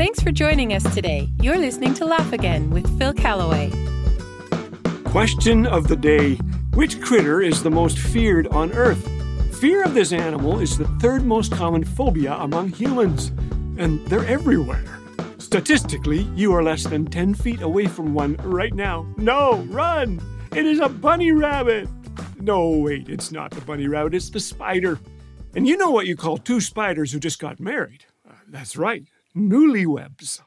Thanks for joining us today. You're listening to Laugh Again with Phil Callaway. Question of the day. Which critter is the most feared on Earth? Fear of this animal is the third most common phobia among humans, and they're everywhere. Statistically, you are less than 10 feet away from one right now. No, run! It is a bunny rabbit! No, wait, it's not the bunny rabbit, it's the spider. And you know what you call two spiders who just got married? That's right, newlyweds.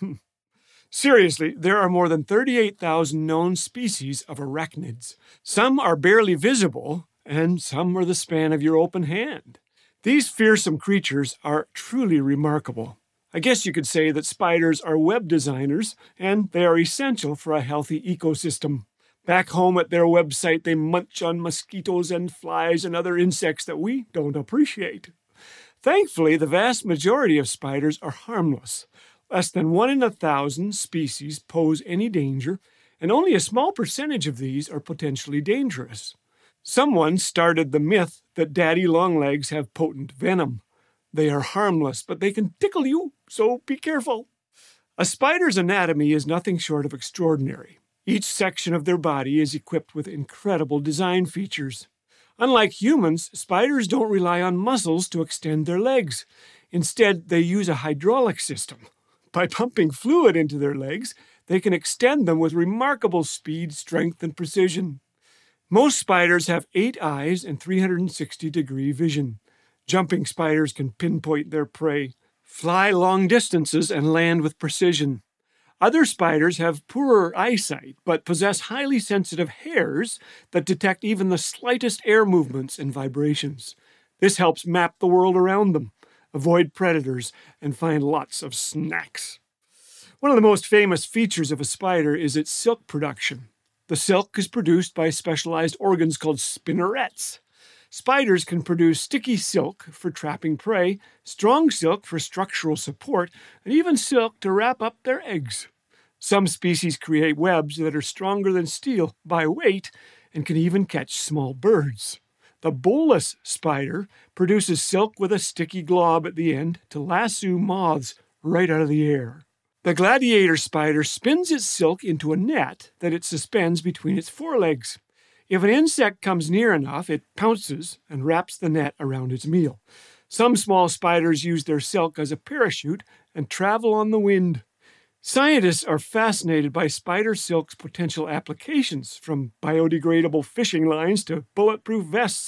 Seriously, there are more than 38,000 known species of arachnids. Some are barely visible, and some are the span of your open hand. These fearsome creatures are truly remarkable. I guess you could say that spiders are web designers, and they are essential for a healthy ecosystem. Back home at their website, they munch on mosquitoes and flies and other insects that we don't appreciate. Thankfully, the vast majority of spiders are harmless. Less than 1 in 1,000 species pose any danger, and only a small percentage of these are potentially dangerous. Someone started the myth that daddy longlegs have potent venom. They are harmless, but they can tickle you, so be careful. A spider's anatomy is nothing short of extraordinary. Each section of their body is equipped with incredible design features. Unlike humans, spiders don't rely on muscles to extend their legs. Instead, they use a hydraulic system. By pumping fluid into their legs, they can extend them with remarkable speed, strength, and precision. Most spiders have 8 eyes and 360-degree vision. Jumping spiders can pinpoint their prey, fly long distances, and land with precision. Other spiders have poorer eyesight, but possess highly sensitive hairs that detect even the slightest air movements and vibrations. This helps map the world around them, avoid predators, and find lots of snacks. One of the most famous features of a spider is its silk production. The silk is produced by specialized organs called spinnerets. Spiders can produce sticky silk for trapping prey, strong silk for structural support, and even silk to wrap up their eggs. Some species create webs that are stronger than steel by weight and can even catch small birds. The bolus spider produces silk with a sticky glob at the end to lasso moths right out of the air. The gladiator spider spins its silk into a net that it suspends between its forelegs. If an insect comes near enough, it pounces and wraps the net around its meal. Some small spiders use their silk as a parachute and travel on the wind. Scientists are fascinated by spider silk's potential applications, from biodegradable fishing lines to bulletproof vests.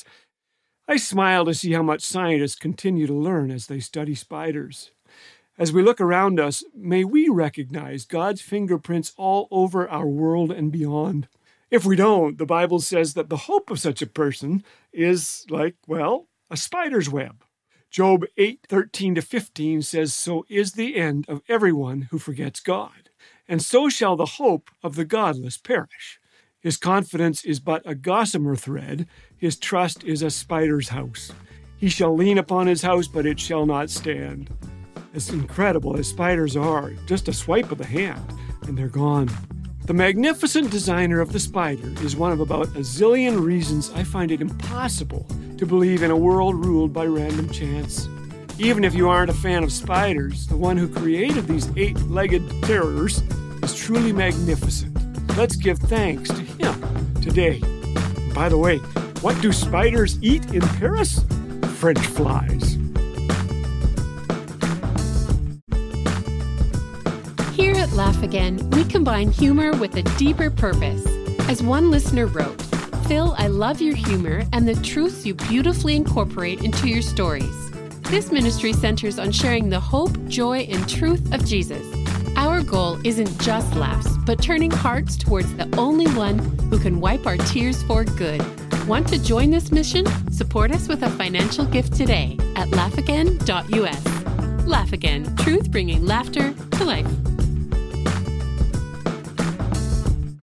I smile to see how much scientists continue to learn as they study spiders. As we look around us, may we recognize God's fingerprints all over our world and beyond. If we don't, the Bible says that the hope of such a person is like, well, a spider's web. Job 8:13-15 says, "So is the end of everyone who forgets God, and so shall the hope of the godless perish. His confidence is but a gossamer thread, his trust is a spider's house. He shall lean upon his house, but it shall not stand." As incredible as spiders are, just a swipe of the hand, and they're gone. The magnificent designer of the spider is one of about a zillion reasons I find it impossible to believe in a world ruled by random chance. Even if you aren't a fan of spiders, the one who created these 8-legged terrors is truly magnificent. Let's give thanks to him today. By the way, what do spiders eat in Paris? French flies. Here at Laugh Again, we combine humor with a deeper purpose. As one listener wrote, "Phil, I love your humor and the truths you beautifully incorporate into your stories. This ministry centers on sharing the hope, joy, and truth of Jesus. Our goal isn't just laughs, but turning hearts towards the only one who can wipe our tears for good. Want to join this mission? Support us with a financial gift today at laughagain.us. Laugh Again, truth bringing laughter to life."